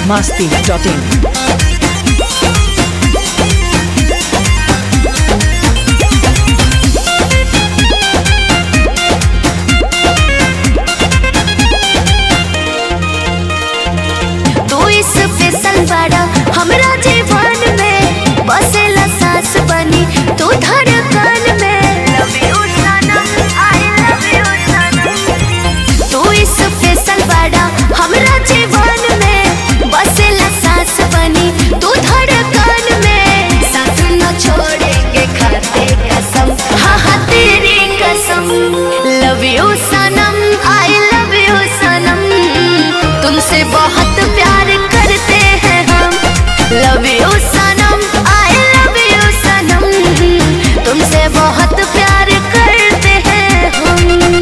biharmasti.in बड़ा हमरा जीवन में बसेला सांस बनी तू धड़कन में लव यू सनम आई लव यू सनम तू स्पेशल बड़ा हमरा जीवन में बसेला सांस बनी तू धड़कन में साथ न छोड़ेंगे खाते कसम हाँ हाँ तेरी कसम लव यू सनम आई लव यू सनम तुमसे बहुत प्यार करते हैं हम लव यू सनम आई लव यू सनम तुमसे बहुत प्यार करते हैं हम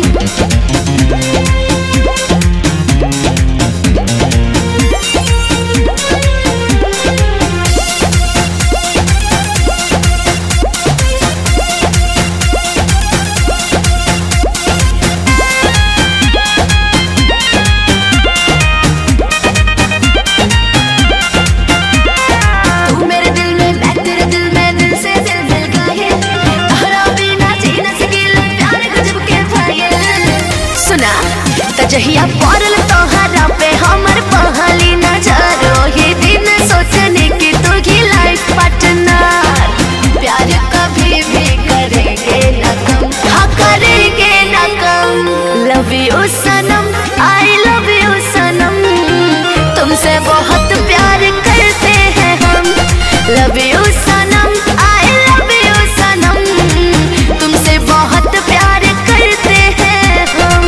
जहिया पड़ल तोहरा पे हमर पहली नजर वही दिन सोचने की तू ही लाइफ पार्टनर प्यार कभी भी करेंगे न कम हाँ करेंगे न कम लव यू सनम आई लव यू सनम तुमसे बहुत प्यार करते हैं हम लव यू सनम आई लव यू सनम तुमसे बहुत प्यार करते हैं हम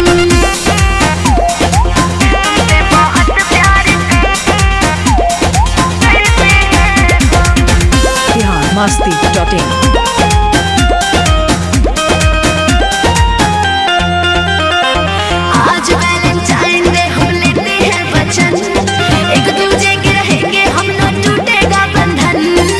biharmasti.in आज वैलेंटाइन डे हम लेते हैं वचन एक दूजे के रहेंगे हम न टूटेगा बंधन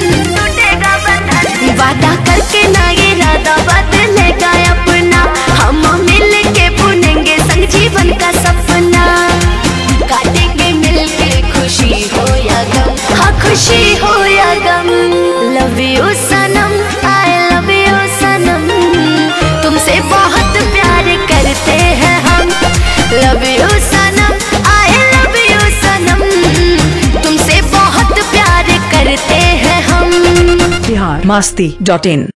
वादा करके ना ये इरादा बदलेगा अपना हम मिल के बुनेंगे संग जीवन का सपना काटेंगे मिलके खुशी हो या गम हाँ खुशी हो या गम लव यू सनम आई लव यू सनम तुमसे बहुत प्यार करते हैं हम लव यू सनम आई लव यू सनम तुमसे बहुत प्यार करते हैं हम biharmasti.in